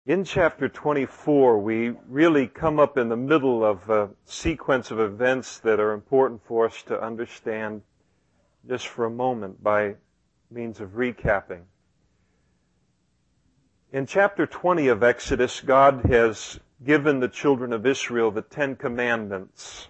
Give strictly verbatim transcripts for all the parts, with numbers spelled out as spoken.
In chapter twenty-four, we really come up in the middle of a sequence of events that are important for us to understand just for a moment by means of recapping. In chapter twenty of Exodus, God has given the children of Israel the Ten Commandments.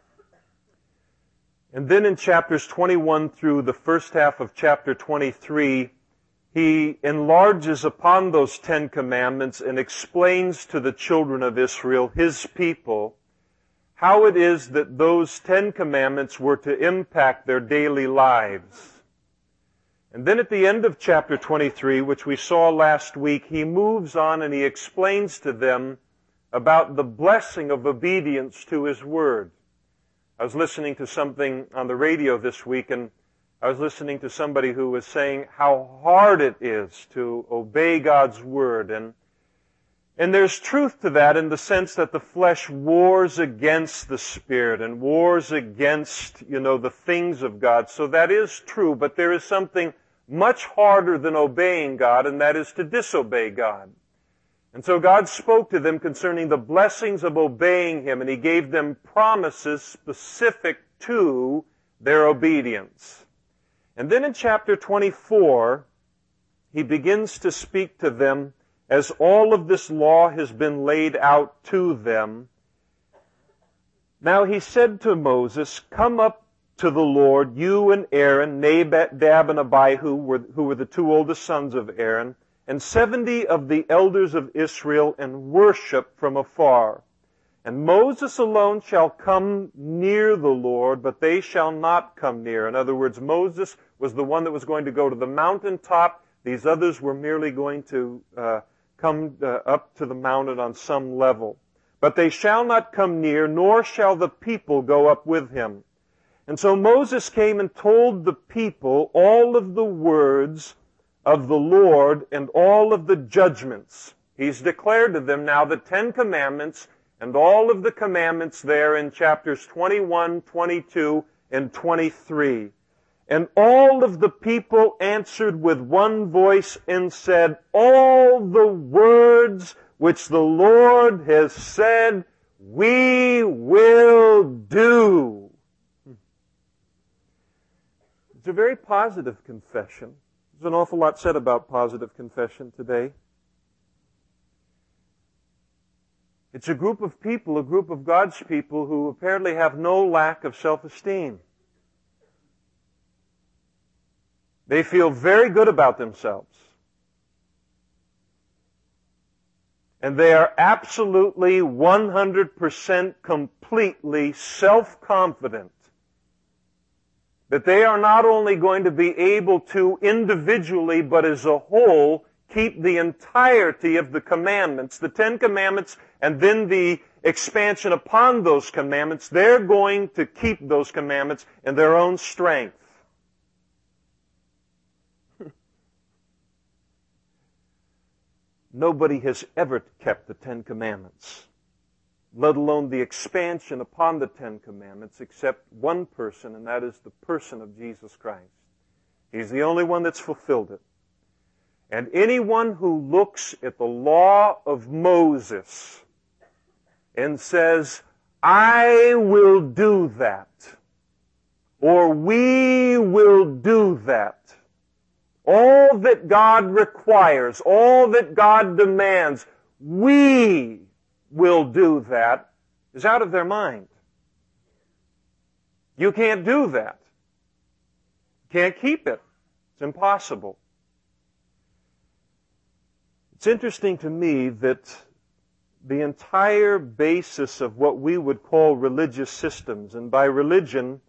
And then in chapters twenty-one through the first half of chapter twenty-three, He enlarges upon those Ten Commandments and explains to the children of Israel, His people, how it is that those Ten Commandments were to impact their daily lives. And then at the end of chapter twenty-three, which we saw last week, He moves on and He explains to them about the blessing of obedience to His Word. I was listening to something on the radio this week, and I was listening to somebody who was saying how hard it is to obey God's Word. And, and there's truth to that in the sense that the flesh wars against the Spirit and wars against, you know, the things of God. So that is true, but there is something much harder than obeying God, and that is to disobey God. And so God spoke to them concerning the blessings of obeying Him, and He gave them promises specific to their obedience. And then in chapter twenty-four, He begins to speak to them as all of this law has been laid out to them. Now He said to Moses, "Come up to the Lord, you and Aaron, Nadab and Abihu, were, who were the two oldest sons of Aaron, and seventy of the elders of Israel, and worship from afar. And Moses alone shall come near the Lord, but they shall not come near." In other words, Moses was the one that was going to go to the mountaintop. These others were merely going to uh, come uh, up to the mountain on some level. "But they shall not come near, nor shall the people go up with him." And so Moses came and told the people all of the words of the Lord and all of the judgments. He's declared to them now the Ten Commandments and all of the commandments there in chapters twenty-one, twenty-two, and twenty-three. "And all of the people answered with one voice and said, all the words which the Lord has said, we will do." It's a very positive confession. There's an awful lot said about positive confession today. It's a group of people, a group of God's people who apparently have no lack of self-esteem. They feel very good about themselves. And they are absolutely one hundred percent completely self-confident that they are not only going to be able to individually, but as a whole, keep the entirety of the commandments, the Ten Commandments, and then the expansion upon those commandments. They're going to keep those commandments in their own strength. Nobody has ever kept the Ten Commandments, let alone the expansion upon the Ten Commandments, except one person, and that is the person of Jesus Christ. He's the only one that's fulfilled it. And anyone who looks at the law of Moses and says, "I will do that," or "we will do that," all that God requires, all that God demands, "we will do that," is out of their mind. You can't do that. You can't keep it. It's impossible. It's interesting to me that the entire basis of what we would call religious systems, and by religion,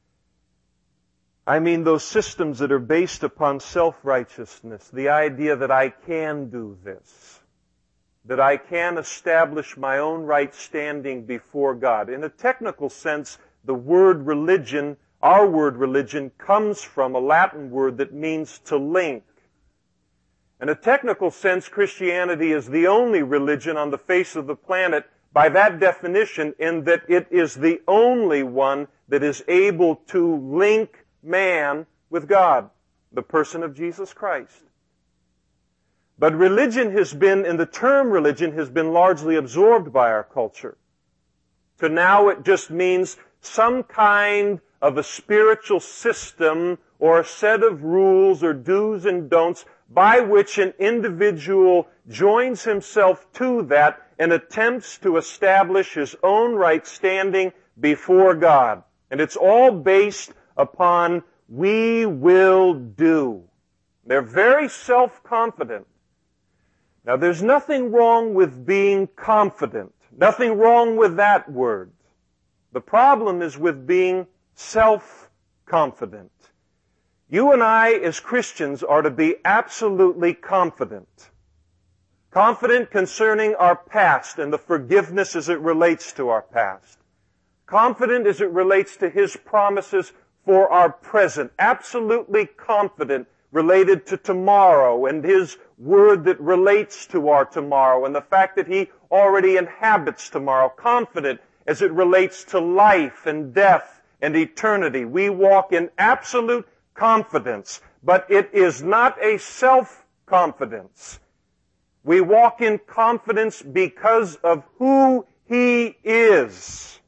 I mean those systems that are based upon self-righteousness, the idea that I can do this, that I can establish my own right standing before God. In a technical sense, the word religion, our word religion, comes from a Latin word that means to link. In a technical sense, Christianity is the only religion on the face of the planet by that definition, in that it is the only one that is able to link man with God, the person of Jesus Christ. But religion has been, and the term religion has been largely absorbed by our culture. So now it just means some kind of a spiritual system or a set of rules or do's and don'ts by which an individual joins himself to that and attempts to establish his own right standing before God. And it's all based upon we will do. They're very self-confident. Now, there's nothing wrong with being confident. Nothing wrong with that word. The problem is with being self-confident. You and I, as Christians, are to be absolutely confident. Confident concerning our past and the forgiveness as it relates to our past. Confident as it relates to His promises for our present. Absolutely confident related to tomorrow and His word that relates to our tomorrow and the fact that He already inhabits tomorrow. Confident as it relates to life and death and eternity. We walk in absolute confidence, but it is not a self-confidence. We walk in confidence because of who He is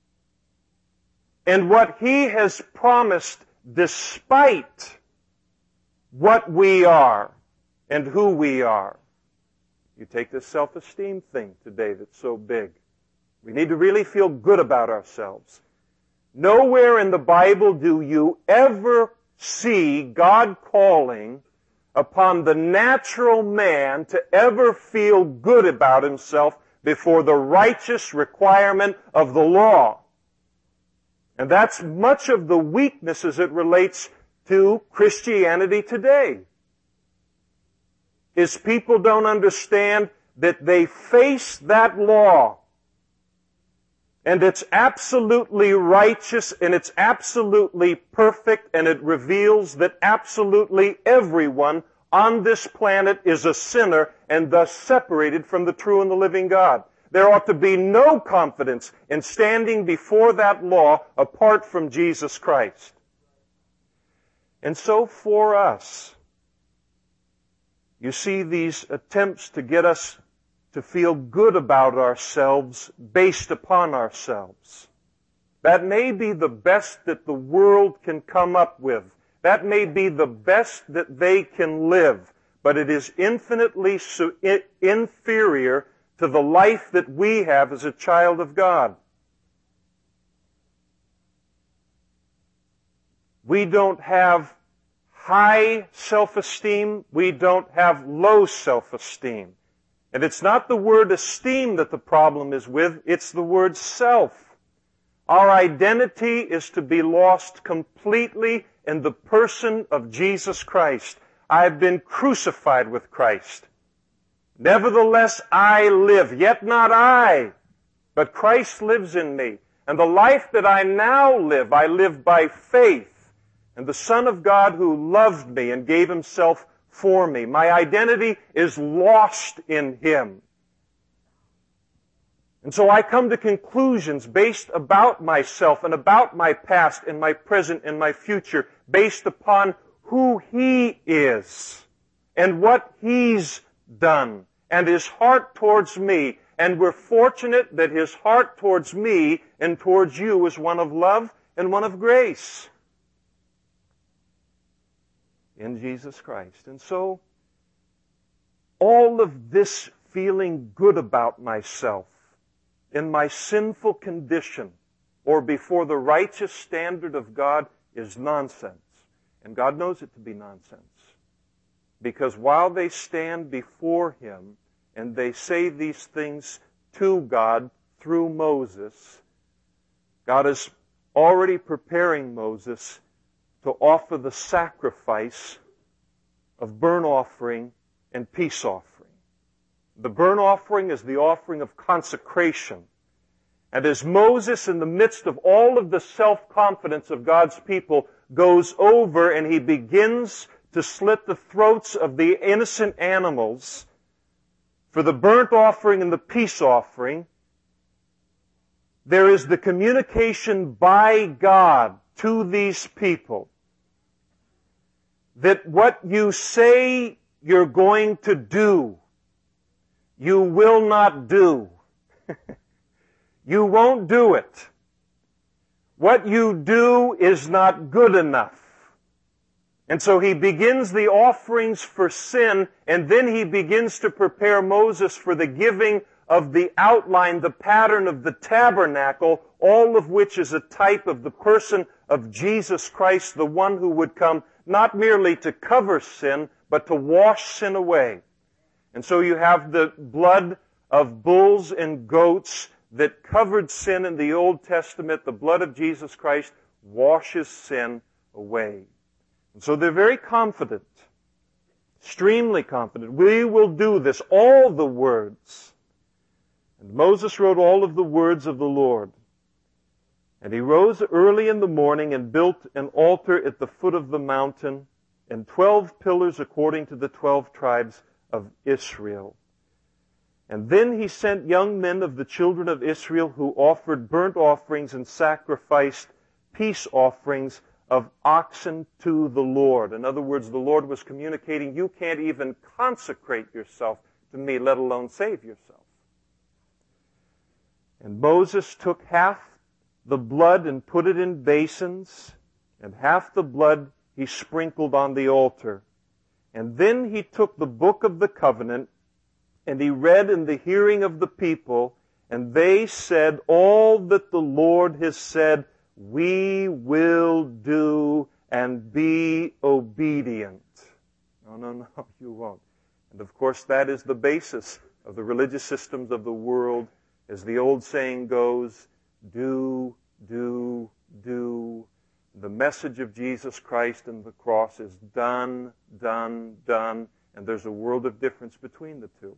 and what He has promised despite what we are and who we are. You take this self-esteem thing today that's so big. We need to really feel good about ourselves. Nowhere in the Bible do you ever see God calling upon the natural man to ever feel good about himself before the righteous requirement of the law. And that's much of the weakness as it relates to Christianity today. Is people don't understand that they face that law and it's absolutely righteous and it's absolutely perfect and it reveals that absolutely everyone on this planet is a sinner and thus separated from the true and the living God. There ought to be no confidence in standing before that law apart from Jesus Christ. And so for us, you see these attempts to get us to feel good about ourselves based upon ourselves. That may be the best that the world can come up with. That may be the best that they can live. But it is infinitely su- inferior to the life that we have as a child of God. We don't have high self-esteem. We don't have low self-esteem. And it's not the word esteem that the problem is with. It's the word self. Our identity is to be lost completely in the person of Jesus Christ. I have been crucified with Christ. Nevertheless, I live. Yet not I, but Christ lives in me. And the life that I now live, I live by faith in the Son of God who loved me and gave Himself for me. My identity is lost in Him. And so I come to conclusions based about myself and about my past and my present and my future based upon who He is and what He's done and His heart towards me. And we're fortunate that His heart towards me and towards you is one of love and one of grace in Jesus Christ. And so, all of this feeling good about myself in my sinful condition or before the righteous standard of God is nonsense. And God knows it to be nonsense. Because while they stand before Him and they say these things to God through Moses, God is already preparing Moses to offer the sacrifice of burnt offering and peace offering. The burnt offering is the offering of consecration. And as Moses, in the midst of all of the self-confidence of God's people, goes over and he begins to slit the throats of the innocent animals for the burnt offering and the peace offering, there is the communication by God to these people that what you say you're going to do. You will not do. You won't do it. What you do is not good enough. And so he begins the offerings for sin, and then he begins to prepare Moses for the giving of the outline, the pattern of the tabernacle, all of which is a type of the person of Jesus Christ, the one who would come not merely to cover sin, but to wash sin away. And so you have the blood of bulls and goats that covered sin in the Old Testament. The blood of Jesus Christ washes sin away. And so they're very confident, extremely confident. We will do this, all the words. And Moses wrote all of the words of the Lord. And he rose early in the morning and built an altar at the foot of the mountain, and twelve pillars according to the twelve tribes of Israel. And then he sent young men of the children of Israel who offered burnt offerings and sacrificed peace offerings of oxen to the Lord. In other words, the Lord was communicating, you can't even consecrate yourself to me, let alone save yourself. And Moses took half the blood and put it in basins, and half the blood he sprinkled on the altar. And then he took the book of the covenant, and he read in the hearing of the people, and they said, all that the Lord has said, we will do and be obedient. No, no, no, you won't. And of course, that is the basis of the religious systems of the world. As the old saying goes, do, do, do. The message of Jesus Christ and the cross is done, done, done. And there's a world of difference between the two.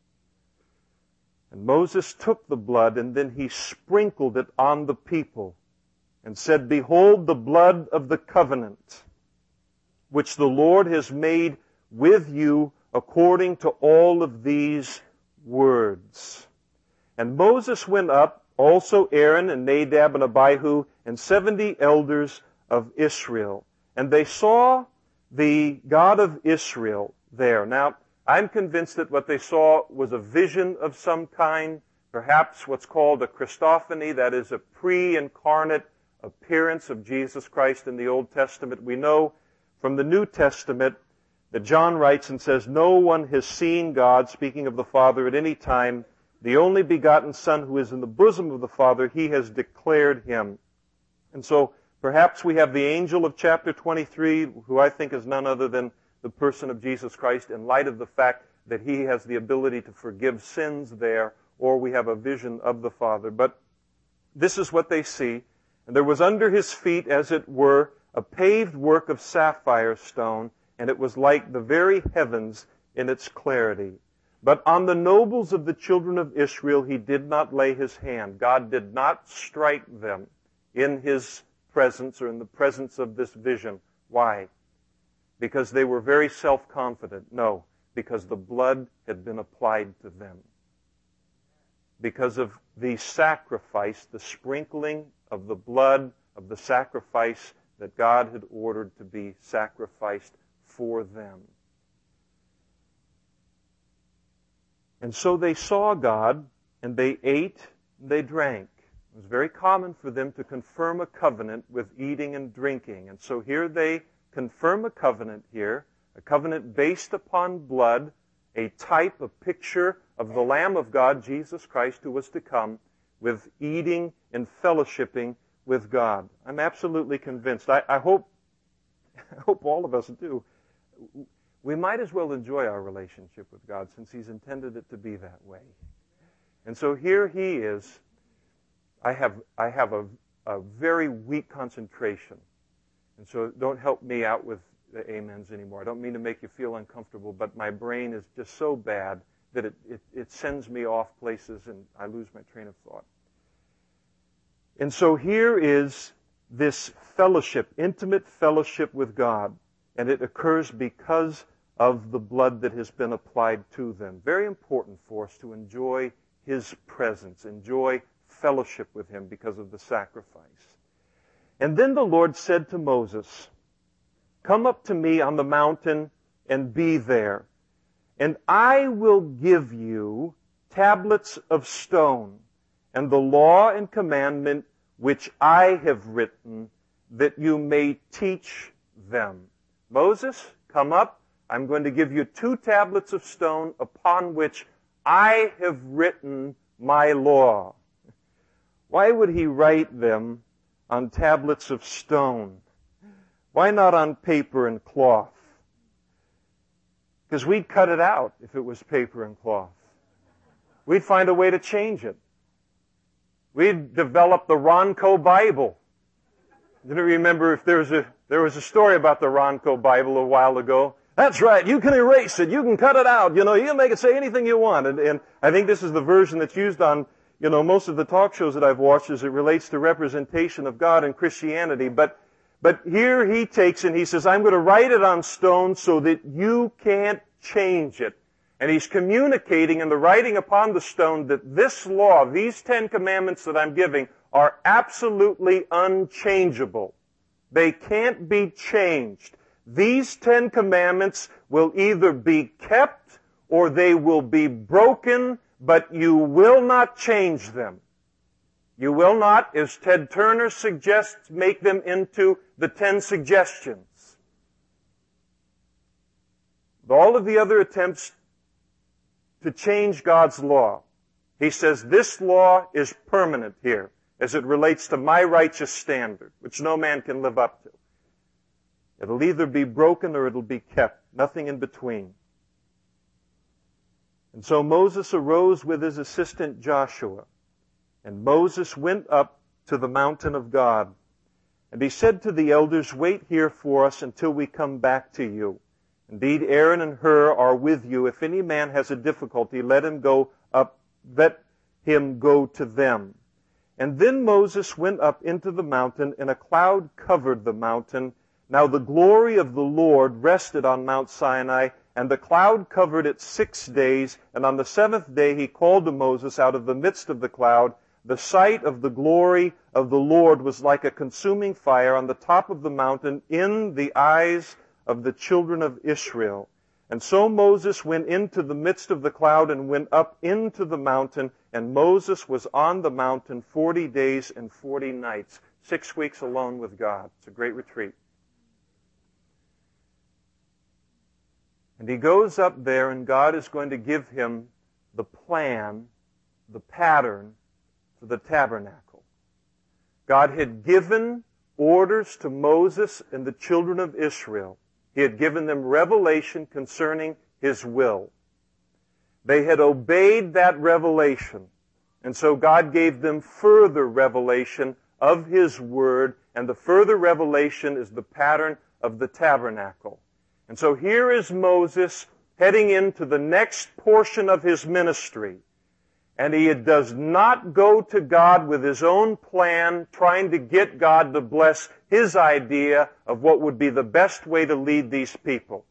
And Moses took the blood and then he sprinkled it on the people and said, behold the blood of the covenant, which the Lord has made with you according to all of these words. And Moses went up, also Aaron and Nadab and Abihu, and seventy elders of Israel. And they saw the God of Israel there. Now, I'm convinced that what they saw was a vision of some kind, perhaps what's called a Christophany, that is a pre-incarnate appearance of Jesus Christ in the Old Testament. We know from the New Testament that John writes and says, no one has seen God, speaking of the Father, at any time. The only begotten Son who is in the bosom of the Father, he has declared him. And so perhaps we have the angel of chapter twenty-three, who I think is none other than the person of Jesus Christ, in light of the fact that he has the ability to forgive sins there, or we have a vision of the Father. But this is what they see. And there was under his feet, as it were, a paved work of sapphire stone, and it was like the very heavens in its clarity. But on the nobles of the children of Israel he did not lay his hand. God did not strike them in his presence or in the presence of this vision. Why? Because they were very self-confident. No, because the blood had been applied to them. Because of the sacrifice, the sprinkling of the blood of the sacrifice that God had ordered to be sacrificed for them. And so they saw God, and they ate, and they drank. It was very common for them to confirm a covenant with eating and drinking. And so here they confirm a covenant here, a covenant based upon blood, a type, a picture of the Lamb of God, Jesus Christ, who was to come, with eating and fellowshipping with God. I'm absolutely convinced. I, I hope, I hope all of us do. We might as well enjoy our relationship with God since he's intended it to be that way. And so here he is. I have, I have a, a very weak concentration. And so don't help me out with the amens anymore. I don't mean to make you feel uncomfortable, but my brain is just so bad that it, it, it sends me off places and I lose my train of thought. And so here is this fellowship, intimate fellowship with God. And it occurs because of the blood that has been applied to them. Very important for us to enjoy his presence, enjoy fellowship with him because of the sacrifice. And then the Lord said to Moses, come up to me on the mountain and be there. And I will give you tablets of stone, and the law and commandment which I have written, that you may teach them. Moses, come up. I'm going to give you two tablets of stone upon which I have written my law. Why would he write them on tablets of stone? Why not on paper and cloth? Because we'd cut it out if it was paper and cloth. We'd find a way to change it. We'd develop the Ronco Bible. Didn't remember if there was a there was a story about the Ronco Bible a while ago. That's right. You can erase it. You can cut it out. You know, you can make it say anything you want. And, and I think this is the version that's used on, you know, most of the talk shows that I've watched as it relates to representation of God in Christianity. But But here he takes and he says, I'm going to write it on stone so that you can't change it. And he's communicating in the writing upon the stone that this law, these Ten Commandments that I'm giving, are absolutely unchangeable. They can't be changed. These Ten Commandments will either be kept or they will be broken, but you will not change them. You will not, as Ted Turner suggests, make them into the Ten Suggestions. All of the other attempts to change God's law, he says this law is permanent here as it relates to my righteous standard, which no man can live up to. It'll either be broken or it'll be kept, nothing in between. And so Moses arose with his assistant Joshua. And Moses went up to the mountain of God. And he said to the elders, wait here for us until we come back to you. Indeed, Aaron and Hur are with you. If any man has a difficulty, let him go up, let him go to them. And then Moses went up into the mountain, and a cloud covered the mountain. Now the glory of the Lord rested on Mount Sinai, and the cloud covered it six days. And on the seventh day he called to Moses out of the midst of the cloud. The sight of the glory of the Lord was like a consuming fire on the top of the mountain in the eyes of the children of Israel. And so Moses went into the midst of the cloud and went up into the mountain, and Moses was on the mountain forty days and forty nights. Six weeks alone with God. It's a great retreat. And he goes up there, and God is going to give him the plan, the pattern for the tabernacle. God had given orders to Moses and the children of Israel. He had given them revelation concerning His will. They had obeyed that revelation. And so God gave them further revelation of His Word, and the further revelation is the pattern of the tabernacle. And so here is Moses heading into the next portion of his ministry. And he does not go to God with his own plan, trying to get God to bless his idea of what would be the best way to lead these people.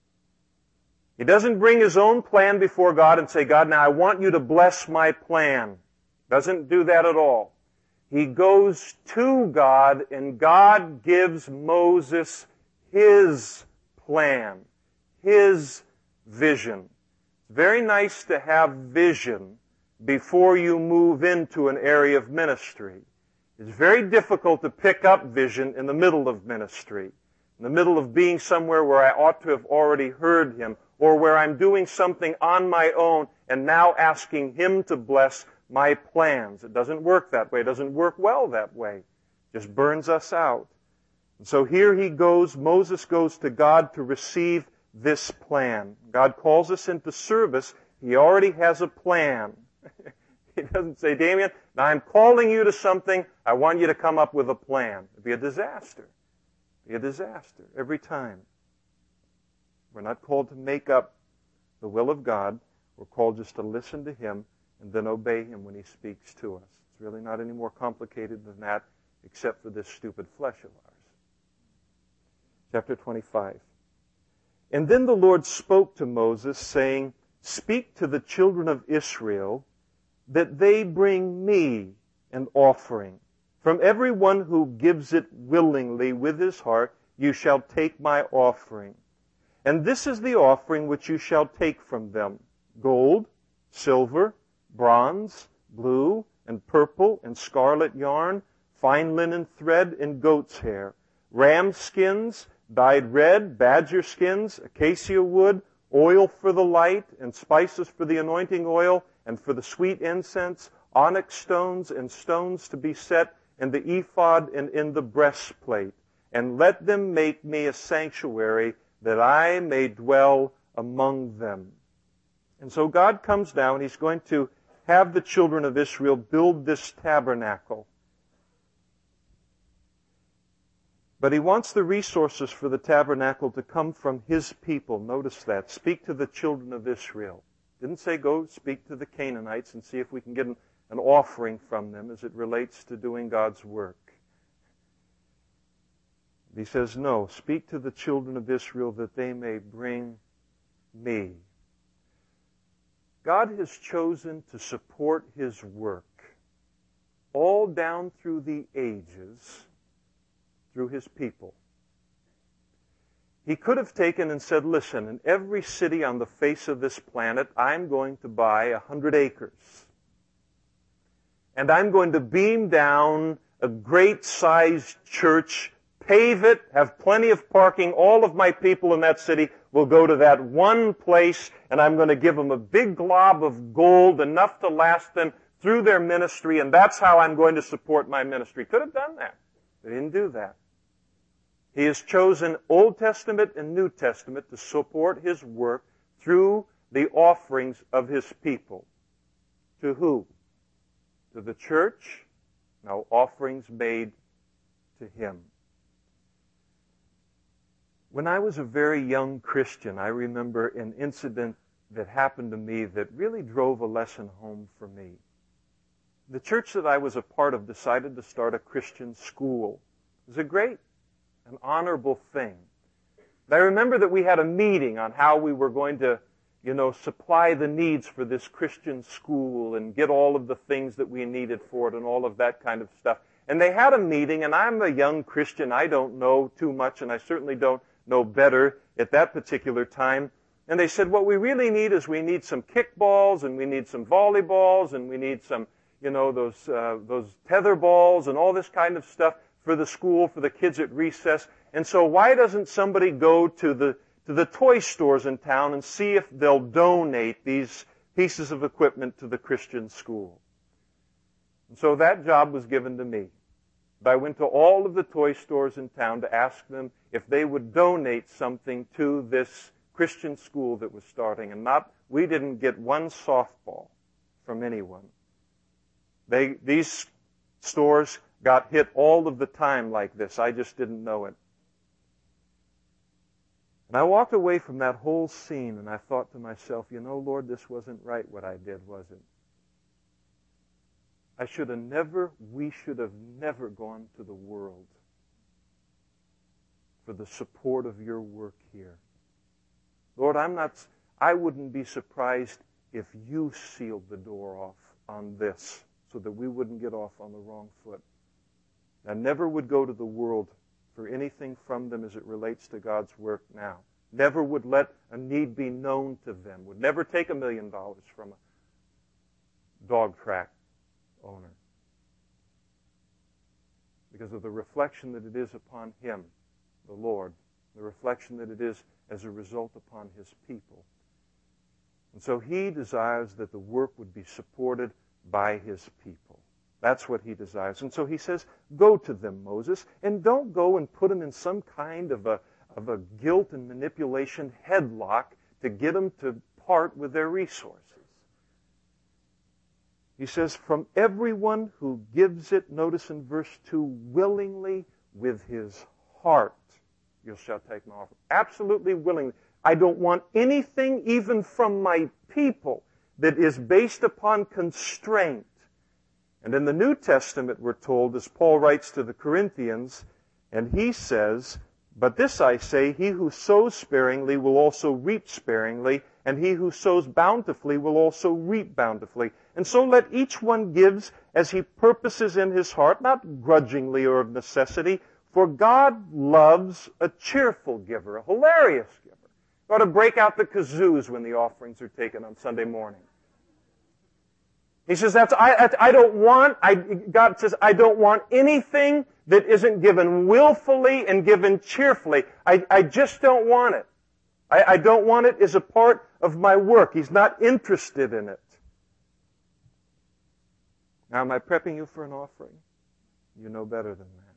He doesn't bring his own plan before God and say, God, now I want you to bless my plan. Doesn't do that at all. He goes to God, and God gives Moses his plan, his vision. It's very nice to have vision before you move into an area of ministry. It's very difficult to pick up vision in the middle of ministry, in the middle of being somewhere where I ought to have already heard Him, or where I'm doing something on my own and now asking Him to bless my plans. It doesn't work that way. It doesn't work well that way. It just burns us out. And so here he goes, Moses goes to God to receive this plan. God calls us into service. He already has a plan. He doesn't say, Damien, now I'm calling you to something. I want you to come up with a plan. It'd be a disaster. It'd be a disaster every time. We're not called to make up the will of God. We're called just to listen to Him and then obey Him when He speaks to us. It's really not any more complicated than that, except for this stupid flesh of ours. Chapter twenty-five. And then the Lord spoke to Moses, saying, speak to the children of Israel that they bring me an offering. From everyone who gives it willingly with his heart, you shall take my offering. And this is the offering which you shall take from them: gold, silver, bronze, blue, and purple, and scarlet yarn, fine linen thread, and goat's hair, ram skins, dyed red, badger skins, acacia wood, oil for the light, and spices for the anointing oil, and for the sweet incense, onyx stones, and stones to be set in the ephod and in the breastplate. And let them make me a sanctuary, that I may dwell among them. And so God comes down. He's going to have the children of Israel build this tabernacle. But He wants the resources for the tabernacle to come from His people. Notice that. Speak to the children of Israel. Didn't say go speak to the Canaanites and see if we can get an, an offering from them as it relates to doing God's work. He says, no, speak to the children of Israel that they may bring me. God has chosen to support His work all down through the ages through His people. He could have taken and said, listen, in every city on the face of this planet, I'm going to buy a hundred acres. And I'm going to beam down a great-sized church, pave it, have plenty of parking. All of my people in that city will go to that one place, and I'm going to give them a big glob of gold, enough to last them through their ministry, and that's how I'm going to support my ministry. Could have done that. They didn't do that. He has chosen Old Testament and New Testament to support His work through the offerings of His people. To who? To the church? No, offerings made to Him. When I was a very young Christian, I remember an incident that happened to me that really drove a lesson home for me. The church that I was a part of decided to start a Christian school. It was a great, an honorable thing. And I remember that we had a meeting on how we were going to, you know, supply the needs for this Christian school and get all of the things that we needed for it and all of that kind of stuff. And they had a meeting, and I'm a young Christian. I don't know too much, and I certainly don't know better at that particular time. And they said, what we really need is we need some kickballs, and we need some volleyballs, and we need some, you know, those uh, those tether balls and all this kind of stuff for the school, for the kids at recess. And so why doesn't somebody go to the to the toy stores in town and see if they'll donate these pieces of equipment to the Christian school? And so that job was given to me. I went to all of the toy stores in town to ask them if they would donate something to this Christian school that was starting. And not, we didn't get one softball from anyone. They, these stores got hit all of the time like this. I just didn't know it. And I walked away from that whole scene and I thought to myself, you know, Lord, this wasn't right what I did, was it? I should have never, we should have never gone to the world for the support of your work here. Lord, I'm not, I wouldn't be surprised if you sealed the door off on this so that we wouldn't get off on the wrong foot. I never would go to the world for anything from them as it relates to God's work now. Never would let a need be known to them. Would never take a million dollars from a dog track owner. Because of the reflection that it is upon Him, the Lord, the reflection that it is as a result upon His people. And so He desires that the work would be supported by His people. That's what He desires. And so He says, go to them, Moses, and don't go and put them in some kind of a, of a guilt and manipulation headlock to get them to part with their resources. He says, from everyone who gives it, notice in verse two, willingly with his heart, you shall take an offering. Absolutely willingly. I don't want anything even from my people that is based upon constraint. And in the New Testament, we're told, as Paul writes to the Corinthians, and he says, but this I say, he who sows sparingly will also reap sparingly, and he who sows bountifully will also reap bountifully. And so let each one gives as he purposes in his heart, not grudgingly or of necessity, for God loves a cheerful giver, a hilarious giver. You ought to break out the kazoos when the offerings are taken on Sunday morning. He says, that's, I, I don't want, I, God says, I don't want anything that isn't given willfully and given cheerfully. I, I just don't want it. I, I don't want it as a part of my work. He's not interested in it. Now, am I prepping you for an offering? You know better than that.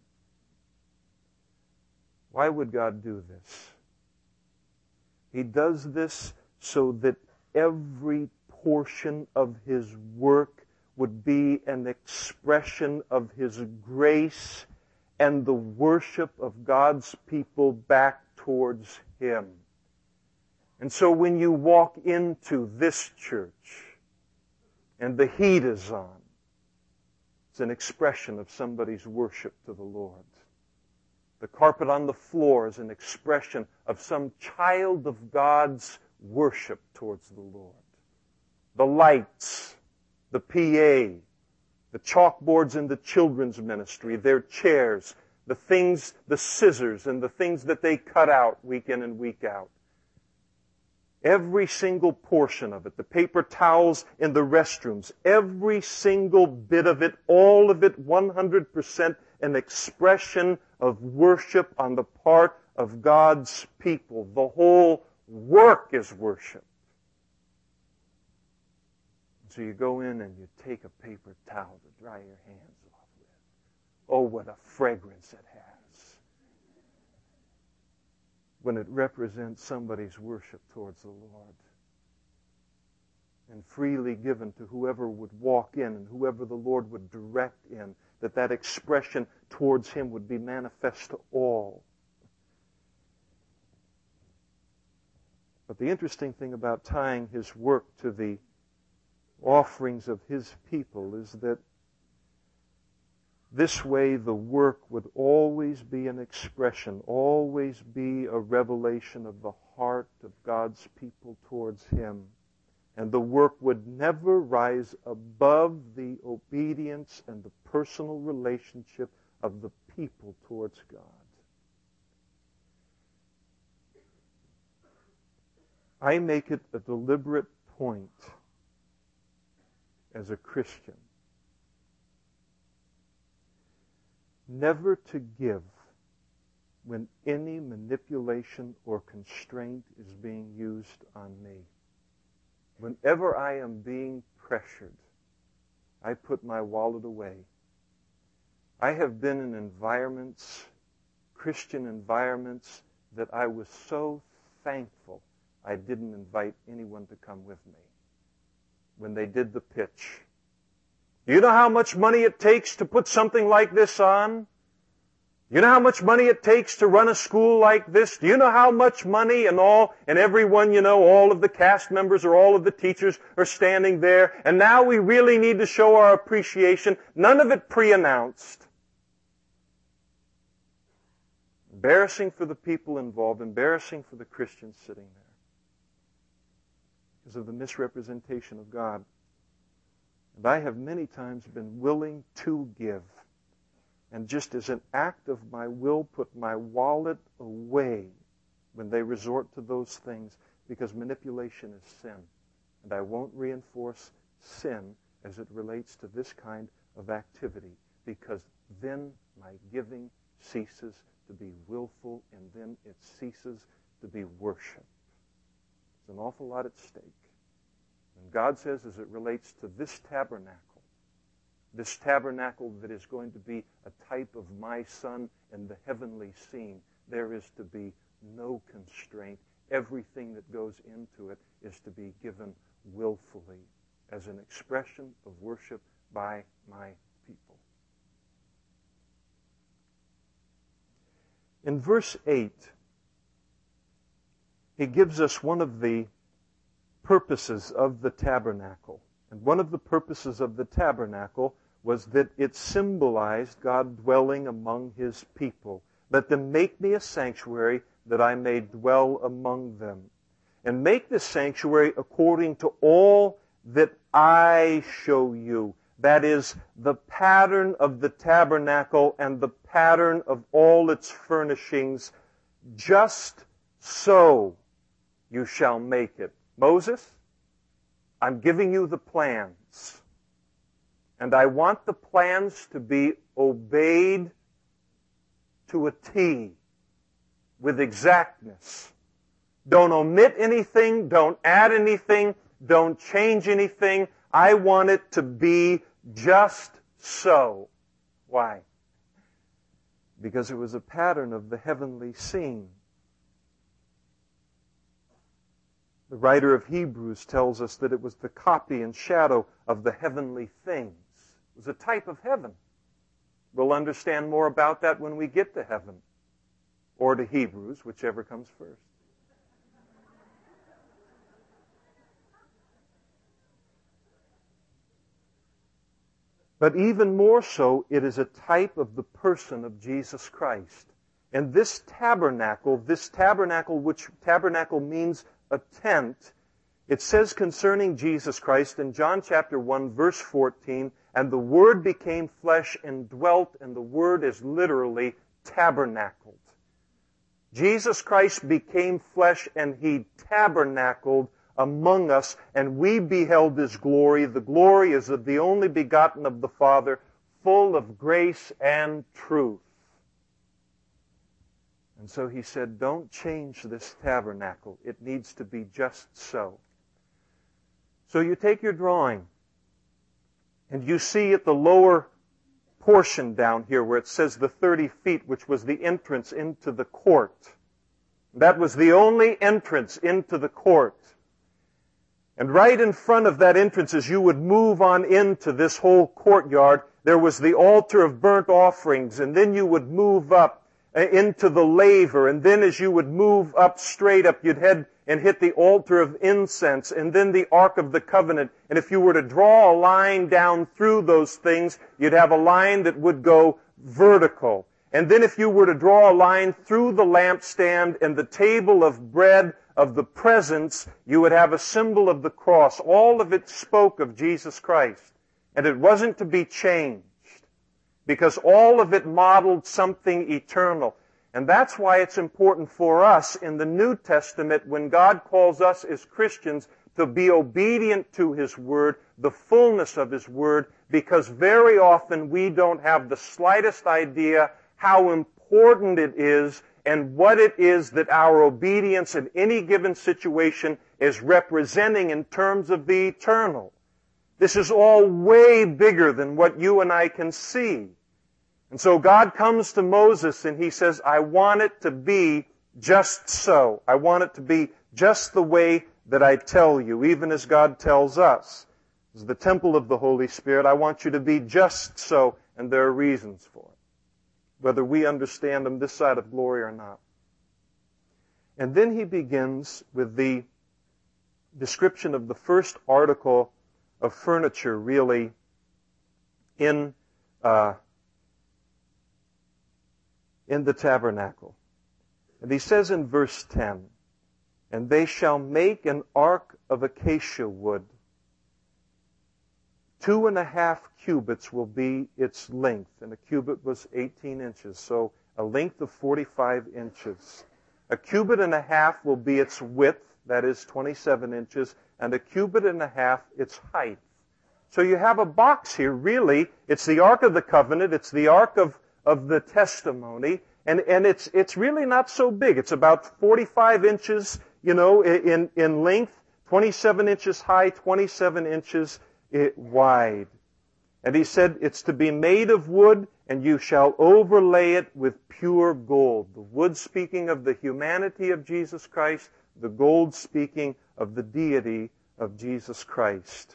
Why would God do this? He does this so that every portion of His work would be an expression of His grace and the worship of God's people back towards Him. And so when you walk into this church and the heat is on, it's an expression of somebody's worship to the Lord. The carpet on the floor is an expression of some child of God's worship towards the Lord. The lights, the P A, the chalkboards in the children's ministry, their chairs, the things, the scissors and the things that they cut out week in and week out. Every single portion of it, the paper towels in the restrooms, every single bit of it, all of it, one hundred percent an expression of worship on the part of God's people. The whole work is worship. So you go in and you take a paper towel to dry your hands off with. Oh, what a fragrance it has when it represents somebody's worship towards the Lord. And freely given to whoever would walk in and whoever the Lord would direct in, that that expression towards Him would be manifest to all. But the interesting thing about tying His work to the offerings of His people is that this way the work would always be an expression, always be a revelation of the heart of God's people towards Him. And the work would never rise above the obedience and the personal relationship of the people towards God. I make it a deliberate point as a Christian never to give when any manipulation or constraint is being used on me. Whenever I am being pressured, I put my wallet away. I have been in environments, Christian environments, that I was so thankful I didn't invite anyone to come with me when they did the pitch. Do you know how much money it takes to put something like this on? You know how much money it takes to run a school like this? Do you know how much money and all, and everyone, you know, all of the cast members or all of the teachers are standing there, and now we really need to show our appreciation. None of it pre-announced. Embarrassing for the people involved, embarrassing for the Christians sitting there because of the misrepresentation of God. And I have many times been willing to give, and just as an act of my will, put my wallet away when they resort to those things, because manipulation is sin. And I won't reinforce sin as it relates to this kind of activity, because then my giving ceases to be willful, and then it ceases to be worship. There's an awful lot at stake. And God says, as it relates to this tabernacle, this tabernacle that is going to be a type of my Son in the heavenly scene, there is to be no constraint. Everything that goes into it is to be given willfully as an expression of worship by my people. In verse eight, he gives us one of the purposes of the tabernacle. And one of the purposes of the tabernacle was that it symbolized God dwelling among His people. Let them make me a sanctuary that I may dwell among them. And make this sanctuary according to all that I show you. That is, the pattern of the tabernacle and the pattern of all its furnishings. Just so you shall make it. Moses, I'm giving you the plans. And I want the plans to be obeyed to a T, with exactness. Don't omit anything, don't add anything, don't change anything. I want it to be just so. Why? Because it was a pattern of the heavenly scene. The writer of Hebrews tells us that it was the copy and shadow of the heavenly things. It was a type of heaven. We'll understand more about that when we get to heaven, or to Hebrews, whichever comes first. But even more so, it is a type of the person of Jesus Christ. And this tabernacle, this tabernacle, which tabernacle means a tent, it says concerning Jesus Christ in John chapter one, verse fourteen, and the Word became flesh and dwelt, and the Word is literally tabernacled. Jesus Christ became flesh and He tabernacled among us, and we beheld His glory. The glory is of the only begotten of the Father, full of grace and truth. And so He said, don't change this tabernacle. It needs to be just so. So you take your drawing, and you see at the lower portion down here where it says the thirty feet, which was the entrance into the court. That was the only entrance into the court. And right in front of that entrance, as you would move on into this whole courtyard, there was the altar of burnt offerings, and then you would move up into the laver, and then as you would move up straight up, you'd head and hit the altar of incense, and then the Ark of the Covenant. And if you were to draw a line down through those things, you'd have a line that would go vertical. And then if you were to draw a line through the lampstand and the table of bread of the presence, you would have a symbol of the cross. All of it spoke of Jesus Christ. And it wasn't to be changed, because all of it modeled something eternal. And that's why it's important for us in the New Testament, when God calls us as Christians to be obedient to His Word, the fullness of His Word, because very often we don't have the slightest idea how important it is and what it is that our obedience in any given situation is representing in terms of the eternal. This is all way bigger than what you and I can see. And so God comes to Moses and He says, I want it to be just so. I want it to be just the way that I tell you, even as God tells us. As the temple of the Holy Spirit, I want you to be just so, and there are reasons for it, whether we understand them this side of glory or not. And then He begins with the description of the first article of furniture, really, in uh, in the tabernacle. And He says in verse ten, and they shall make an ark of acacia wood. Two and a half cubits will be its length, and a cubit was eighteen inches, so a length of forty-five inches. A cubit and a half will be its width, that is twenty-seven inches, and a cubit and a half its height. So you have a box here, really. It's the Ark of the Covenant, it's the Ark of, of the Testimony, and, and it's, it's really not so big. It's about forty-five inches, you know, in, in length, twenty-seven inches high, twenty-seven inches wide. And He said, it's to be made of wood, and you shall overlay it with pure gold. The wood speaking of the humanity of Jesus Christ, the gold speaking of the deity of Jesus Christ.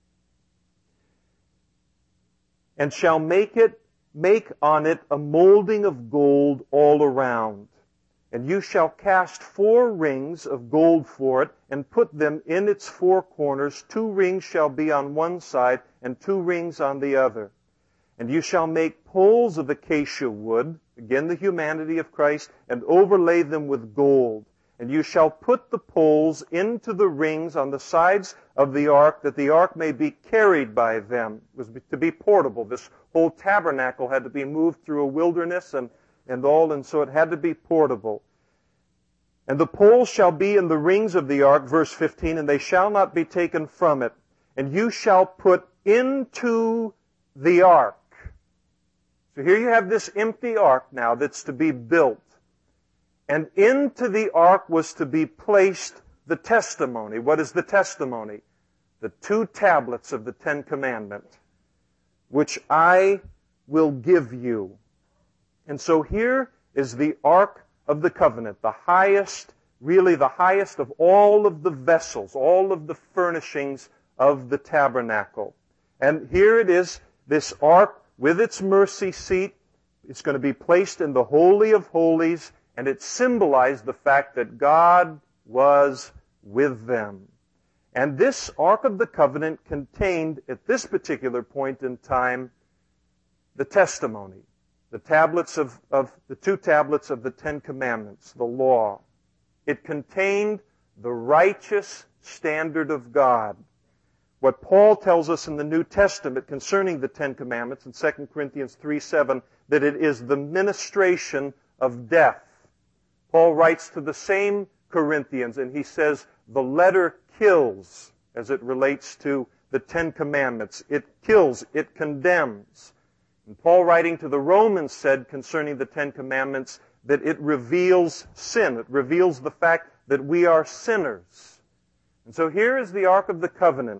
And shall make it, make on it a molding of gold all around. And you shall cast four rings of gold for it, and put them in its four corners. Two rings shall be on one side, and two rings on the other. And you shall make poles of acacia wood, again the humanity of Christ, and overlay them with gold. And you shall put the poles into the rings on the sides of the ark, that the ark may be carried by them. It was to be portable. This whole tabernacle had to be moved through a wilderness and, and all, and so it had to be portable. And the poles shall be in the rings of the ark, verse fifteen, and they shall not be taken from it. And you shall put into the ark. So here you have this empty ark now that's to be built. And into the ark was to be placed the testimony. What is the testimony? The two tablets of the Ten Commandments, which I will give you. And so here is the Ark of the Covenant, the highest, really the highest of all of the vessels, all of the furnishings of the tabernacle. And here it is, this Ark with its mercy seat. It's going to be placed in the Holy of Holies, and it symbolized the fact that God was with them. And this Ark of the Covenant contained, at this particular point in time, the testimony, the tablets of, of the two tablets of the Ten Commandments, the law. It contained the righteous standard of God. What Paul tells us in the New Testament concerning the Ten Commandments in Second Corinthians three seven, that it is the ministration of death. Paul writes to the same Corinthians, and he says, the letter kills as it relates to the Ten Commandments. It kills, it condemns. And Paul, writing to the Romans, said concerning the Ten Commandments that it reveals sin. It reveals the fact that we are sinners. And so here is the Ark of the Covenant,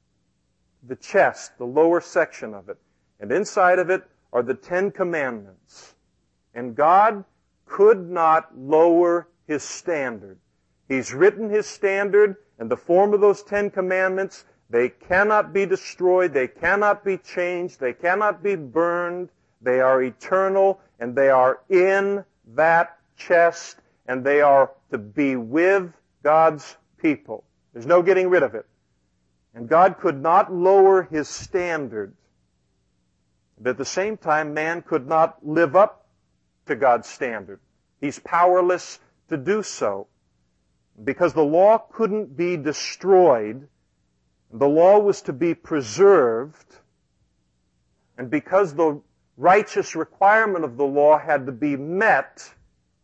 the chest, the lower section of it. And inside of it are the Ten Commandments. And God could not lower His standard. He's written His standard in the form of those Ten Commandments. They cannot be destroyed. They cannot be changed. They cannot be burned. They are eternal, and they are in that chest, and they are to be with God's people. There's no getting rid of it. And God could not lower His standard. But at the same time, man could not live up to God's standard. He's powerless to do so. Because the law couldn't be destroyed, the law was to be preserved, and because the righteous requirement of the law had to be met,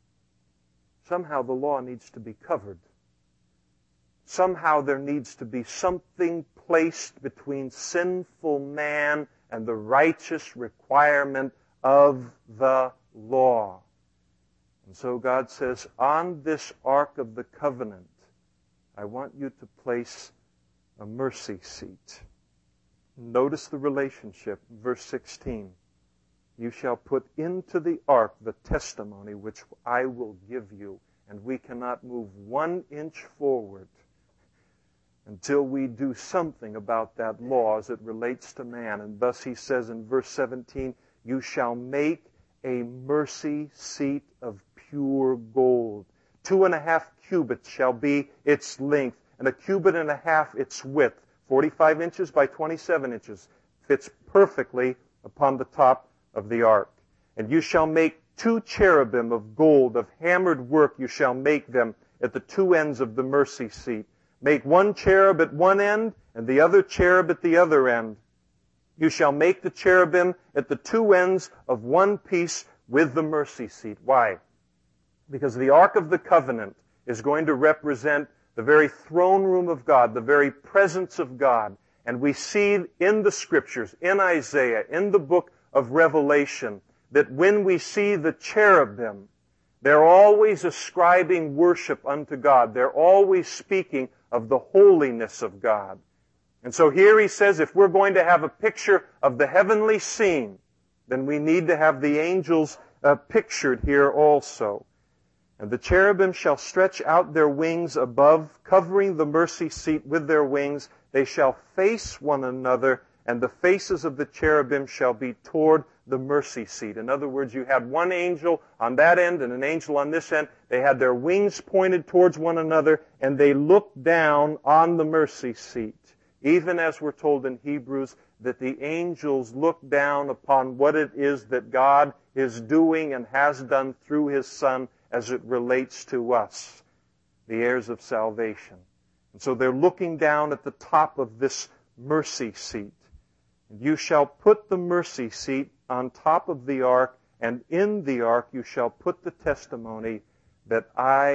somehow the law needs to be covered. Somehow there needs to be something placed between sinful man and the righteous requirement of the law. And so God says, on this Ark of the Covenant, I want you to place a mercy seat. Notice the relationship, verse sixteen. You shall put into the ark the testimony which I will give you, and we cannot move one inch forward until we do something about that law as it relates to man. And thus he says in verse seventeen, you shall make a mercy seat of pure gold. Two and a half cubits shall be its length, and a cubit and a half its width. forty-five inches by twenty-seven inches. Fits perfectly upon the top of the ark. And you shall make two cherubim of gold, of hammered work you shall make them at the two ends of the mercy seat. Make one cherub at one end, and the other cherub at the other end. You shall make the cherubim at the two ends of one piece with the mercy seat. Why? Because the Ark of the Covenant is going to represent the very throne room of God, the very presence of God. And we see in the Scriptures, in Isaiah, in the book of Revelation, that when we see the cherubim, they're always ascribing worship unto God. They're always speaking of the holiness of God. And so here he says, if we're going to have a picture of the heavenly scene, then we need to have the angels uh, pictured here also. And the cherubim shall stretch out their wings above, covering the mercy seat with their wings. They shall face one another, and the faces of the cherubim shall be toward the mercy seat. In other words, you had one angel on that end and an angel on this end. They had their wings pointed towards one another, and they looked down on the mercy seat. Even as we're told in Hebrews that the angels look down upon what it is that God is doing and has done through His Son as it relates to us, the heirs of salvation. And so they're looking down at the top of this mercy seat. And you shall put the mercy seat on top of the ark, and in the ark you shall put the testimony that I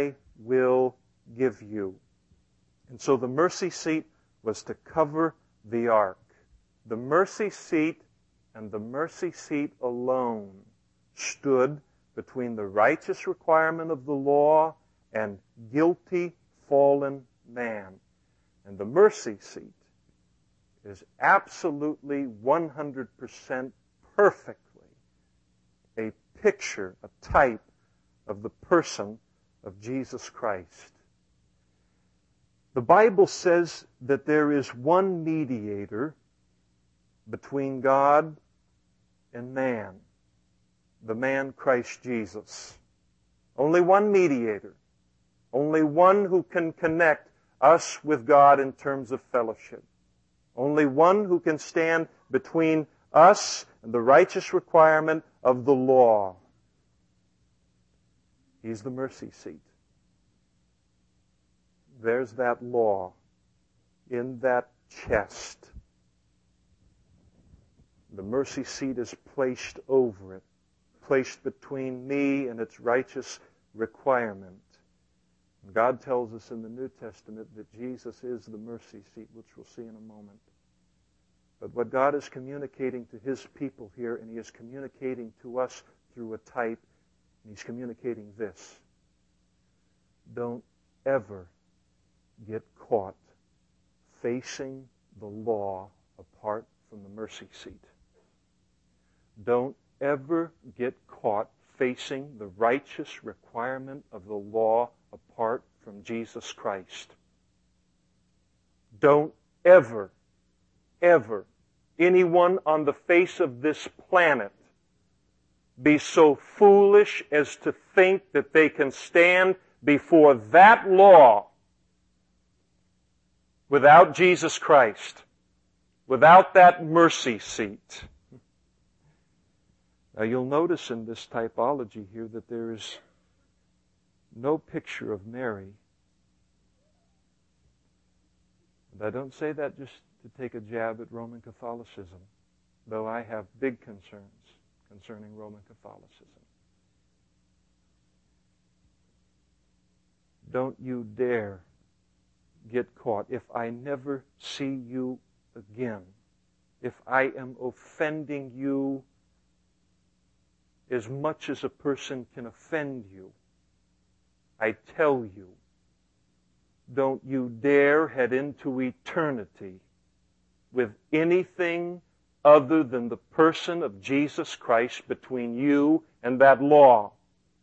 will give you. And so the mercy seat was to cover the ark. The mercy seat and the mercy seat alone stood between the righteous requirement of the law and guilty, fallen man. And the mercy seat is absolutely one hundred percent perfectly a picture, a type of the person of Jesus Christ. The Bible says that there is one mediator between God and man, the man Christ Jesus. Only one mediator, only one who can connect us with God in terms of fellowship. Only one who can stand between us and the righteous requirement of the law. He's the mercy seat. There's that law in that chest. The mercy seat is placed over it, placed between me and its righteous requirement. And God tells us in the New Testament that Jesus is the mercy seat, which we'll see in a moment. But what God is communicating to His people here, and He is communicating to us through a type, and He's communicating this. Don't ever get caught facing the law apart from the mercy seat. Don't ever get caught facing the righteous requirement of the law apart from Jesus Christ. Don't ever, ever, anyone on the face of this planet be so foolish as to think that they can stand before that law without Jesus Christ, without that mercy seat. Now you'll notice in this typology here that there is no picture of Mary. And I don't say that just to take a jab at Roman Catholicism, though I have big concerns concerning Roman Catholicism. Don't you dare get caught. If I never see you again, if I am offending you as much as a person can offend you, I tell you, don't you dare head into eternity with anything other than the person of Jesus Christ between you and that law.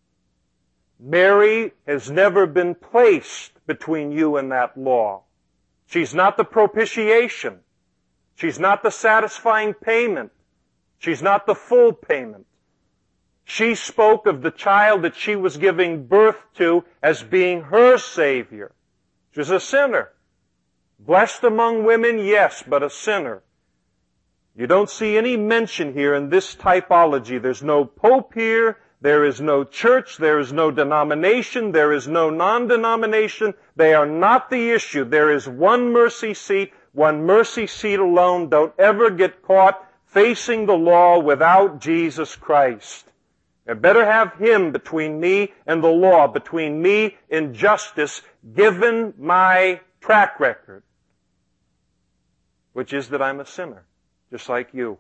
Mary has never been placed between you and that law. She's not the propitiation. She's not the satisfying payment. She's not the full payment. She spoke of the child that she was giving birth to as being her Savior. She was a sinner. Blessed among women, yes, but a sinner. You don't see any mention here in this typology. There's no pope here. There is no church. There is no denomination. There is no non-denomination. They are not the issue. There is one mercy seat, one mercy seat alone. Don't ever get caught facing the law without Jesus Christ. I better have Him between me and the law, between me and justice, given my track record, which is that I'm a sinner, just like you.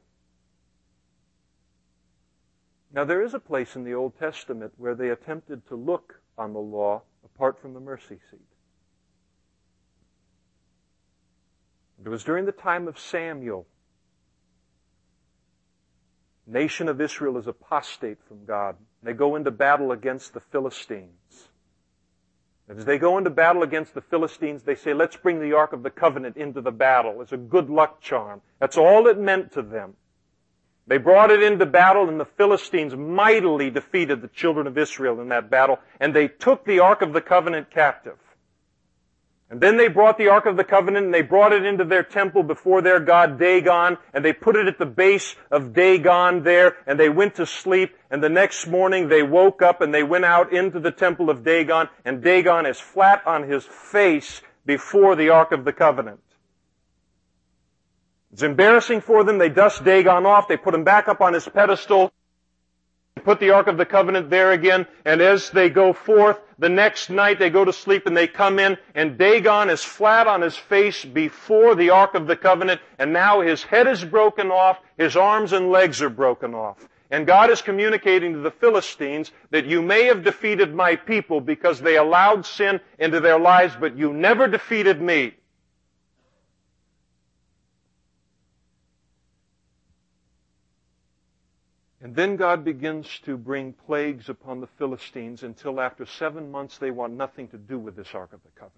Now, there is a place in the Old Testament where they attempted to look on the law apart from the mercy seat. It was during the time of Samuel. The nation of Israel is apostate from God. They go into battle against the Philistines. And as they go into battle against the Philistines, they say, let's bring the Ark of the Covenant into the battle. It's a good luck charm. That's all it meant to them. They brought it into battle, and the Philistines mightily defeated the children of Israel in that battle, and they took the Ark of the Covenant captive. And then they brought the Ark of the Covenant, and they brought it into their temple before their god Dagon, and they put it at the base of Dagon there, and they went to sleep, and the next morning they woke up and they went out into the temple of Dagon, and Dagon is flat on his face before the Ark of the Covenant. It's embarrassing for them. They dust Dagon off. They put him back up on his pedestal. Put the Ark of the Covenant there again, and as they go forth, the next night they go to sleep and they come in, and Dagon is flat on his face before the Ark of the Covenant, and now his head is broken off, his arms and legs are broken off. And God is communicating to the Philistines that you may have defeated my people because they allowed sin into their lives, but you never defeated me. And then God begins to bring plagues upon the Philistines until after seven months they want nothing to do with this Ark of the Covenant.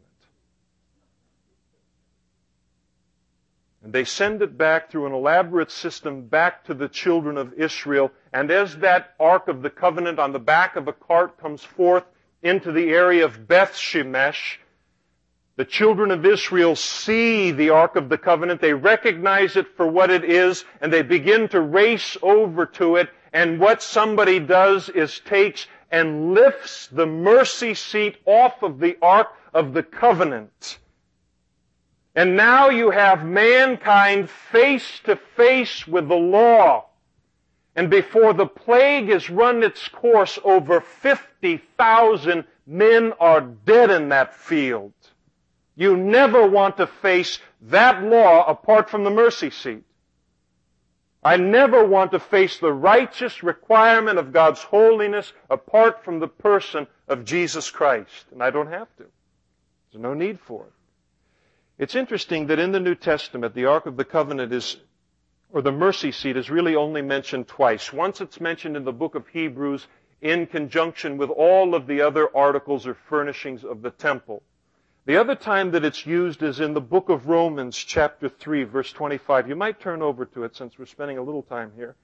And they send it back through an elaborate system back to the children of Israel. And as that Ark of the Covenant on the back of a cart comes forth into the area of Beth Shemesh, the children of Israel see the Ark of the Covenant, they recognize it for what it is, and they begin to race over to it, and what somebody does is takes and lifts the mercy seat off of the Ark of the Covenant. And now you have mankind face to face with the law. And before the plague has run its course, over fifty thousand men are dead in that field. You never want to face that law apart from the mercy seat. I never want to face the righteous requirement of God's holiness apart from the person of Jesus Christ. And I don't have to. There's no need for it. It's interesting that in the New Testament, the Ark of the Covenant is, or the mercy seat is really only mentioned twice. Once it's mentioned in the book of Hebrews in conjunction with all of the other articles or furnishings of the temple. The other time that it's used is in the book of Romans, chapter three, verse twenty-five. You might turn over to it since we're spending a little time here.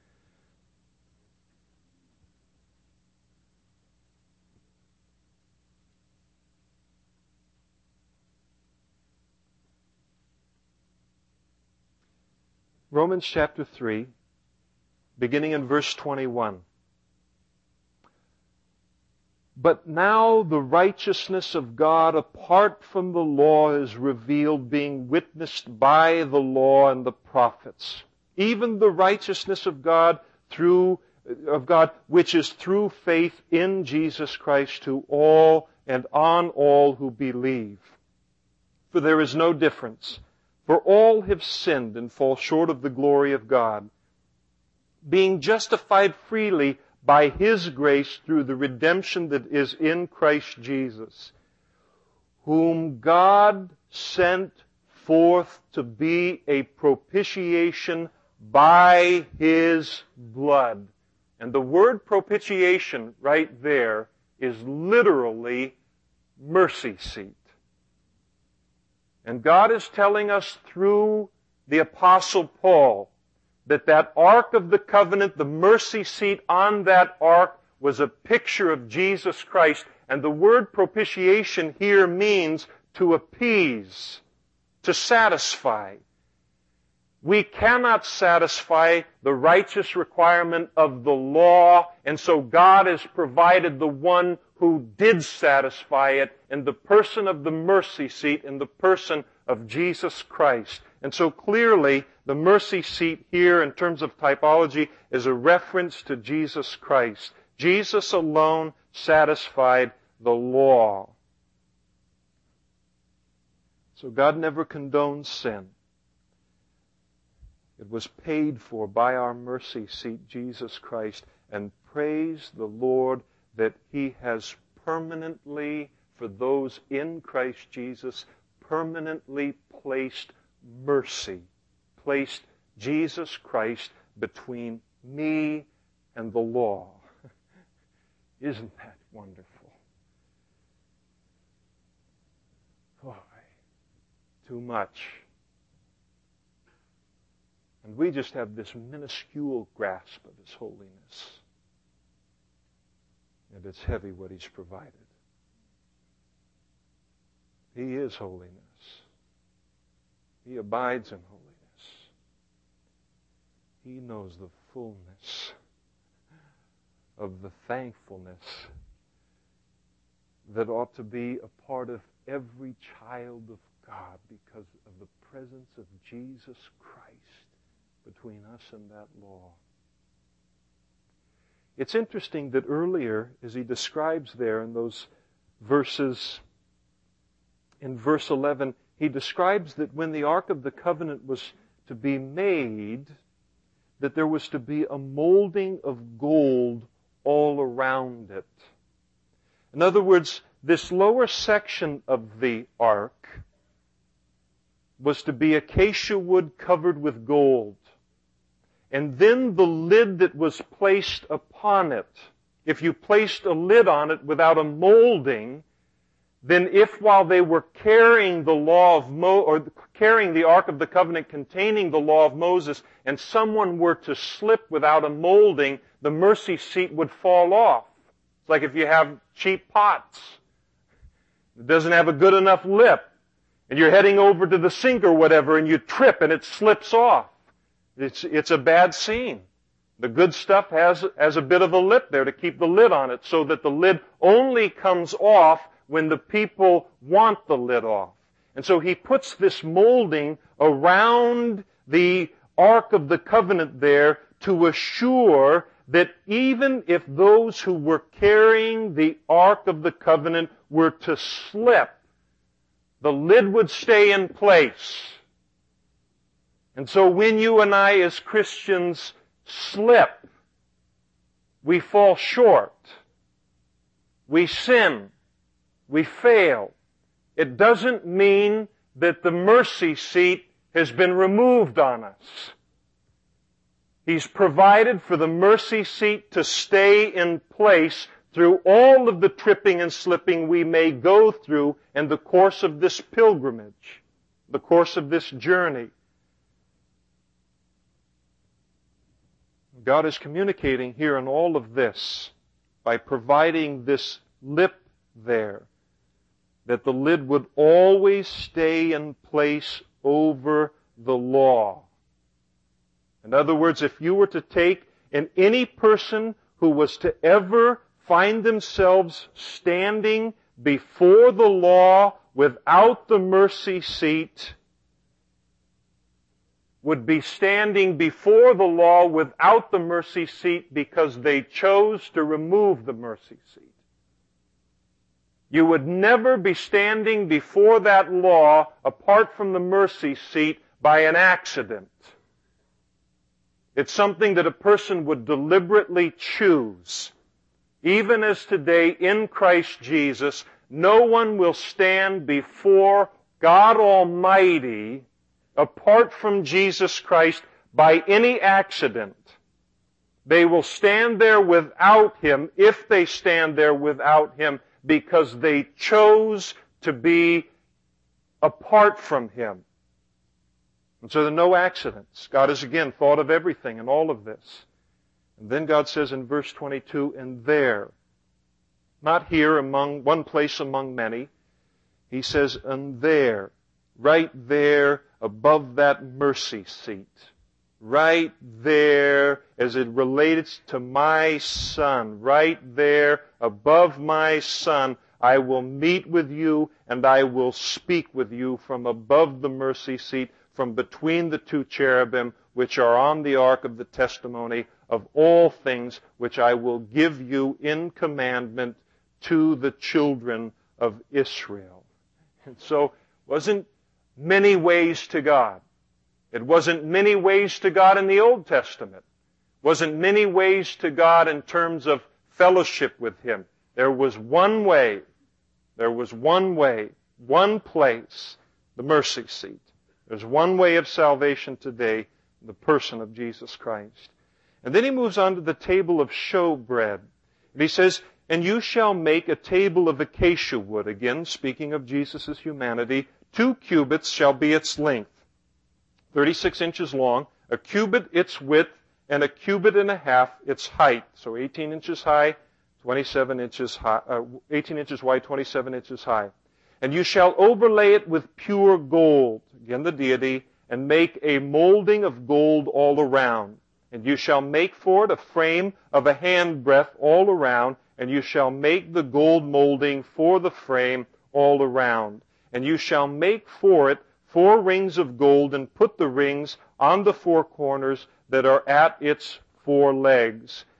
Romans chapter three, beginning in verse twenty-one. But now the righteousness of God apart from the law is revealed, being witnessed by the law and the prophets. Even the righteousness of God through of God, which is through faith in Jesus Christ to all and on all who believe. For there is no difference. For all have sinned and fall short of the glory of God, being justified freely by His grace through the redemption that is in Christ Jesus, whom God sent forth to be a propitiation by His blood. And the word propitiation right there is literally mercy seat. And God is telling us through the Apostle Paul that that Ark of the Covenant, the mercy seat on that Ark, was a picture of Jesus Christ. And the word propitiation here means to appease, to satisfy. We cannot satisfy the righteous requirement of the law, and so God has provided the one who did satisfy it in the person of the mercy seat, in the person of Jesus Christ. And so clearly, the mercy seat here in terms of typology is a reference to Jesus Christ. Jesus alone satisfied the law. So God never condones sin. It was paid for by our mercy seat, Jesus Christ. And praise the Lord that He has permanently, for those in Christ Jesus, permanently placed mercy, placed Jesus Christ between me and the law. Isn't that wonderful? Boy, too much. And we just have this minuscule grasp of His holiness. And it's heavy what He's provided. He is holiness. He abides in holiness. He knows the fullness of the thankfulness that ought to be a part of every child of God because of the presence of Jesus Christ between us and that law. It's interesting that earlier, as he describes there in those verses, in verse eleven, he describes that when the Ark of the Covenant was to be made, that there was to be a molding of gold all around it. In other words, this lower section of the ark was to be acacia wood covered with gold. And then the lid that was placed upon it, if you placed a lid on it without a molding, then if while they were carrying the law of Mo, or carrying the Ark of the Covenant containing the law of Moses, and someone were to slip without a molding, the mercy seat would fall off. It's like if you have cheap pots. It doesn't have a good enough lip, and you're heading over to the sink or whatever, and you trip and it slips off. It's, it's a bad scene. The good stuff has, has a bit of a lip there to keep the lid on it, so that the lid only comes off when the people want the lid off. And so he puts this molding around the Ark of the Covenant there to assure that even if those who were carrying the Ark of the Covenant were to slip, the lid would stay in place. And so when you and I as Christians slip, we fall short, we sin, we fail. It doesn't mean that the mercy seat has been removed on us. He's provided for the mercy seat to stay in place through all of the tripping and slipping we may go through in the course of this pilgrimage, the course of this journey. God is communicating here in all of this by providing this lip there, that the lid would always stay in place over the law. In other words, if you were to take in any person who was to ever find themselves standing before the law without the mercy seat, would be standing before the law without the mercy seat because they chose to remove the mercy seat. You would never be standing before that law apart from the mercy seat by an accident. It's something that a person would deliberately choose. Even as today in Christ Jesus, no one will stand before God Almighty apart from Jesus Christ by any accident. They will stand there without Him, if they stand there without Him, because they chose to be apart from Him. And so there are no accidents. God has again thought of everything in all of this. And then God says in verse twenty-two, and there, not here among, one place among many, He says, and there, right there above that mercy seat, right there as it relates to my Son, right there above my Son, I will meet with you and I will speak with you from above the mercy seat, from between the two cherubim which are on the ark of the testimony of all things which I will give you in commandment to the children of Israel. And so, wasn't many ways to God. It wasn't many ways to God in the Old Testament. It wasn't many ways to God in terms of fellowship with Him. There was one way. There was one way, one place, the mercy seat. There's one way of salvation today, the person of Jesus Christ. And then He moves on to the table of showbread. And He says, and you shall make a table of acacia wood. Again, speaking of Jesus' humanity, two cubits shall be its length, thirty-six inches long, a cubit its width, and a cubit and a half its height. So eighteen inches high, twenty-seven inches high, uh, eighteen inches wide, twenty-seven inches high. And you shall overlay it with pure gold, again the deity, and make a molding of gold all around. And you shall make for it a frame of a handbreadth all around, and you shall make the gold molding for the frame all around. And you shall make for it four rings of gold, and put the rings on the four corners that are at its four legs.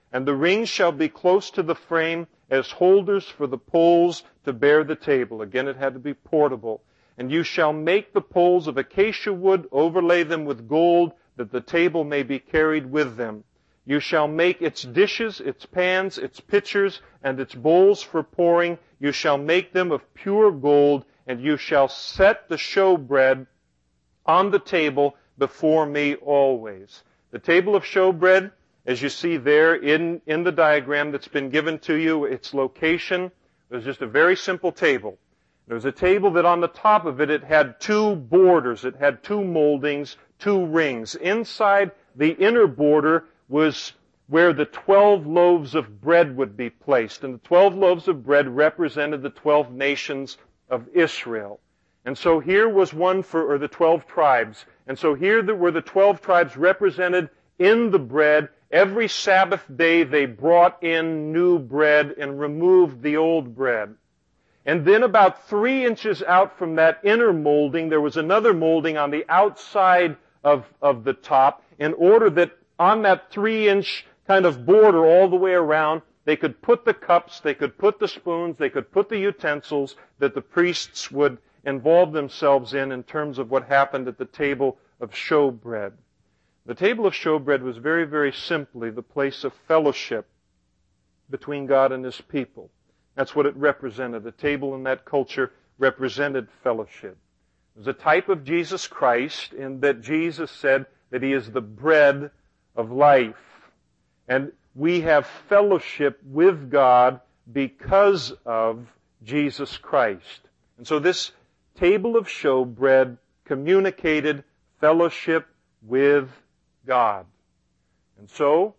And the rings shall be close to the frame as holders for the poles to bear the table. Again, it had to be portable. And you shall make the poles of acacia wood, overlay them with gold, that the table may be carried with them. You shall make its dishes, its pans, its pitchers, and its bowls for pouring. You shall make them of pure gold, and you shall set the showbread on the table before me always. The table of showbread, as you see there in, in the diagram that's been given to you, its location was just a very simple table. There was a table that on the top of it, it had two borders. It had two moldings, two rings. Inside the inner border was where the twelve loaves of bread would be placed. And the twelve loaves of bread represented the twelve nations of Israel. And so here was one for, or the twelve tribes. And so here were the twelve tribes represented in the bread. Every Sabbath day they brought in new bread and removed the old bread. And then about three inches out from that inner molding, there was another molding on the outside of, of the top, in order that on that three-inch kind of border all the way around, they could put the cups, they could put the spoons, they could put the utensils that the priests would involve themselves in in terms of what happened at the table of showbread. The table of showbread was very, very simply the place of fellowship between God and His people. That's what it represented. The table in that culture represented fellowship. It was a type of Jesus Christ in that Jesus said that He is the bread of life. And we have fellowship with God because of Jesus Christ. And so this table of showbread communicated fellowship with God. And so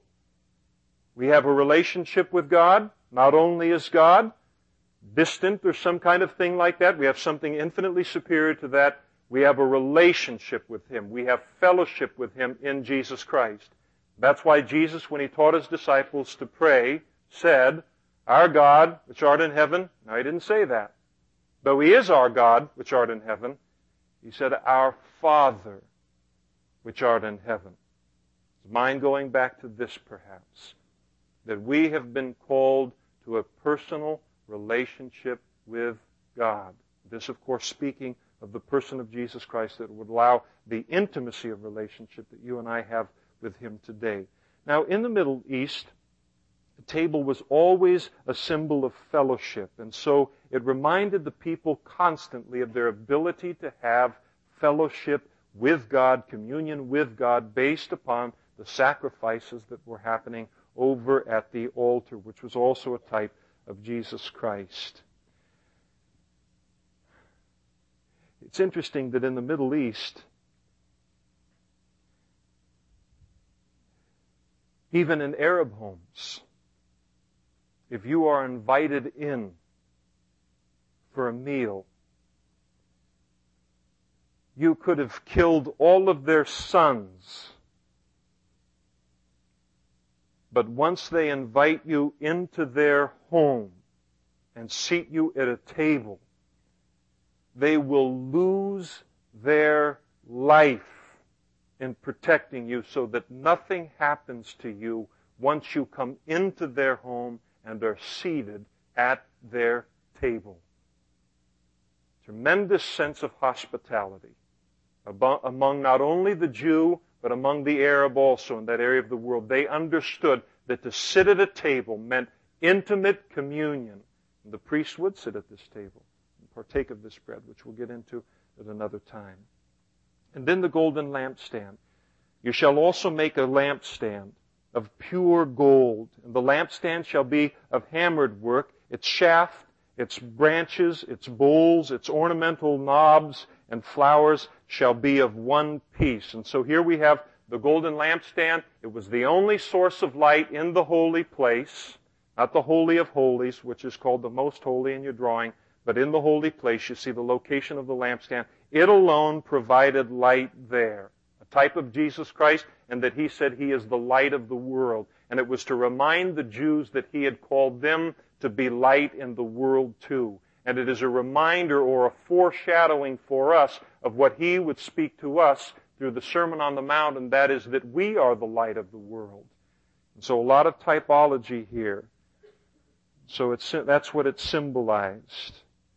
we have a relationship with God. Not only is God distant or some kind of thing like that, we have something infinitely superior to that. We have a relationship with Him. We have fellowship with Him in Jesus Christ. That's why Jesus, when He taught His disciples to pray, said, "Our God, which art in heaven." Now, He didn't say that. Though He is our God, which art in heaven, He said, "Our Father, which art in heaven." Is mine going back to this, perhaps? That we have been called to a personal relationship with God. This, of course, speaking of the person of Jesus Christ, that would allow the intimacy of relationship that you and I have with Him today. Now, in the Middle East, the table was always a symbol of fellowship, and so it reminded the people constantly of their ability to have fellowship with God, communion with God, based upon the sacrifices that were happening over at the altar, which was also a type of Jesus Christ. It's interesting that in the Middle East, even in Arab homes, if you are invited in for a meal, you could have killed all of their sons. But once they invite you into their home and seat you at a table, they will lose their life in protecting you so that nothing happens to you once you come into their home and are seated at their table. Tremendous sense of hospitality among not only the Jew, but among the Arab also in that area of the world. They understood that to sit at a table meant intimate communion. And the priest would sit at this table and partake of this bread, which we'll get into at another time. And then the golden lampstand. You shall also make a lampstand of pure gold. And the lampstand shall be of hammered work. Its shaft, its branches, its bowls, its ornamental knobs and flowers shall be of one piece. And so here we have the golden lampstand. It was the only source of light in the holy place, not the Holy of Holies, which is called the Most Holy in your drawing, but in the holy place you see the location of the lampstand. It alone provided light there, a type of Jesus Christ, and that He said He is the light of the world. And it was to remind the Jews that He had called them to be light in the world too. And it is a reminder or a foreshadowing for us of what He would speak to us through the Sermon on the Mount, and that is that we are the light of the world. So a lot of typology here. So it's, that's what it symbolized.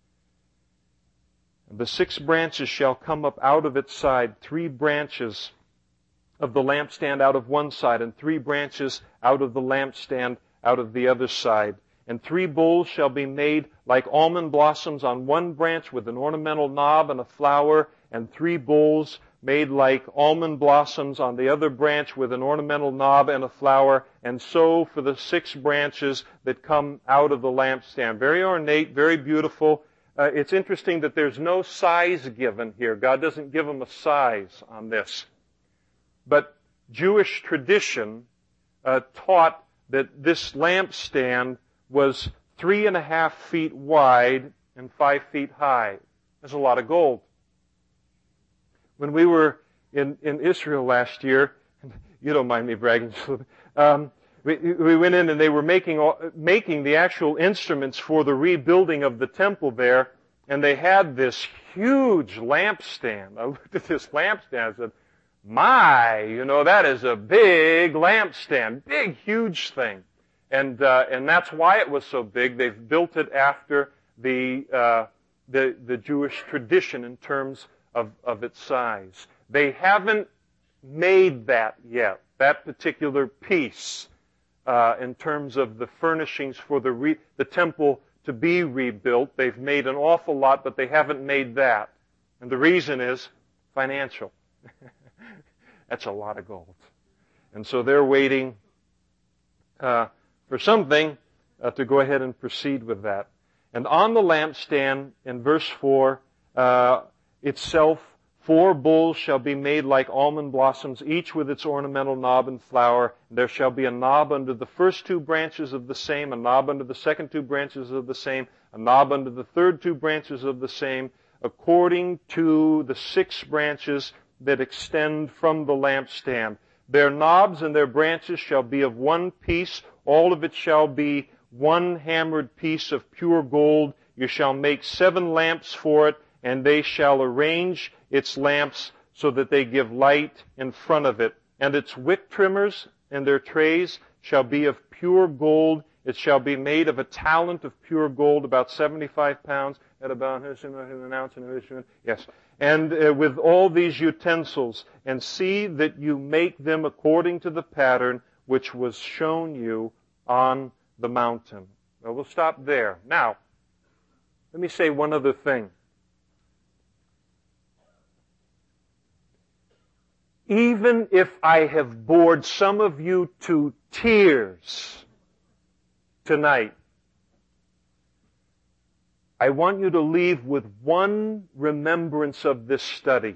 The six branches shall come up out of its side, three branches of the lampstand out of one side, and three branches out of the lampstand out of the other side. And three bowls shall be made like almond blossoms on one branch with an ornamental knob and a flower, and three bowls made like almond blossoms on the other branch with an ornamental knob and a flower, and so for the six branches that come out of the lampstand. Very ornate, very beautiful. Uh, it's interesting that there's no size given here. God doesn't give them a size on this. But Jewish tradition uh, taught that this lampstand was three and a half feet wide and five feet high. That's a lot of gold. When we were in, in Israel last year, you don't mind me bragging, um, we, we went in and they were making, making the actual instruments for the rebuilding of the temple there, and they had this huge lampstand. I looked at this lampstand and said, my, you know, that is a big lampstand, big, huge thing. And, uh, and that's why it was so big. They've built it after the, uh, the, the Jewish tradition in terms of, of its size. They haven't made that yet, that particular piece, uh, in terms of the furnishings for the re, the temple to be rebuilt. They've made an awful lot, but they haven't made that. And the reason is financial. That's a lot of gold. And so they're waiting, uh, for something uh, to go ahead and proceed with that. And on the lampstand, in verse four, uh, itself, four bowls shall be made like almond blossoms, each with its ornamental knob and flower. There shall be a knob under the first two branches of the same, a knob under the second two branches of the same, a knob under the third two branches of the same, according to the six branches that extend from the lampstand. Their knobs and their branches shall be of one piece. All of it shall be one hammered piece of pure gold. You shall make seven lamps for it, and they shall arrange its lamps so that they give light in front of it. And its wick trimmers and their trays shall be of pure gold. It shall be made of a talent of pure gold, about seventy-five pounds, at about an ounce and a yes. And uh, with all these utensils, and see that you make them according to the pattern which was shown you on the mountain. Well, we'll stop there. Now, let me say one other thing. Even if I have bored some of you to tears tonight, I want you to leave with one remembrance of this study.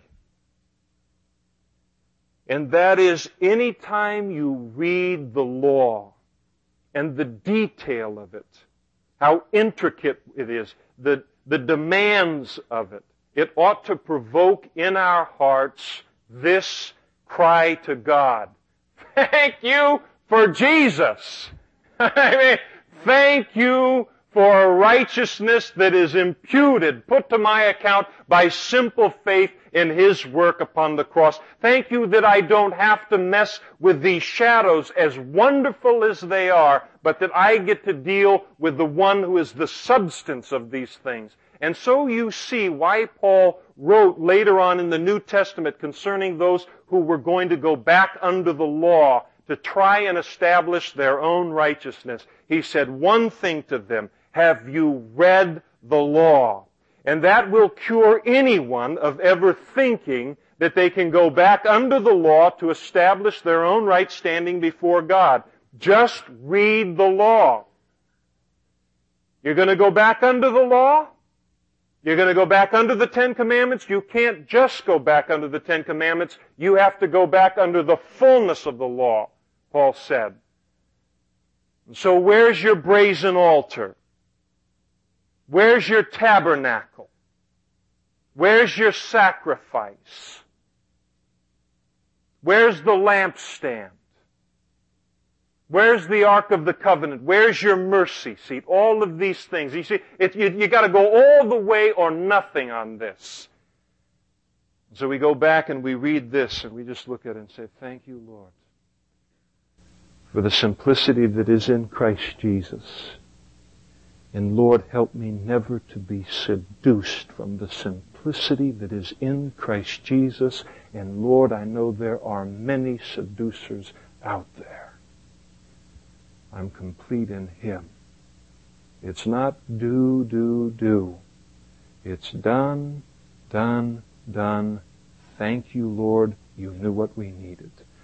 And that is, anytime you read the law and the detail of it, how intricate it is, the, the demands of it, it ought to provoke in our hearts this cry to God. Thank you for Jesus. I mean, thank you for a righteousness that is imputed, put to my account by simple faith in His work upon the cross. Thank you that I don't have to mess with these shadows, as wonderful as they are, but that I get to deal with the one who is the substance of these things. And so you see why Paul wrote later on in the New Testament concerning those who were going to go back under the law to try and establish their own righteousness. He said one thing to them: have you read the law? And that will cure anyone of ever thinking that they can go back under the law to establish their own right standing before God. Just read the law. You're going to go back under the law? You're going to go back under the Ten Commandments? You can't just go back under the Ten Commandments. You have to go back under the fullness of the law, Paul said. So where's your brazen altar? Where's your tabernacle? Where's your sacrifice? Where's the lampstand? Where's the Ark of the Covenant? Where's your mercy seat? All of these things. You see, it, you, you got to go all the way or nothing on this. So we go back and we read this and we just look at it and say, thank you, Lord. for the simplicity that is in Christ Jesus. And Lord, help me never to be seduced from the simplicity that is in Christ Jesus. And Lord, I know there are many seducers out there. I'm complete in Him. It's not do, do, do. It's done, done, done. Thank you, Lord. You knew what we needed.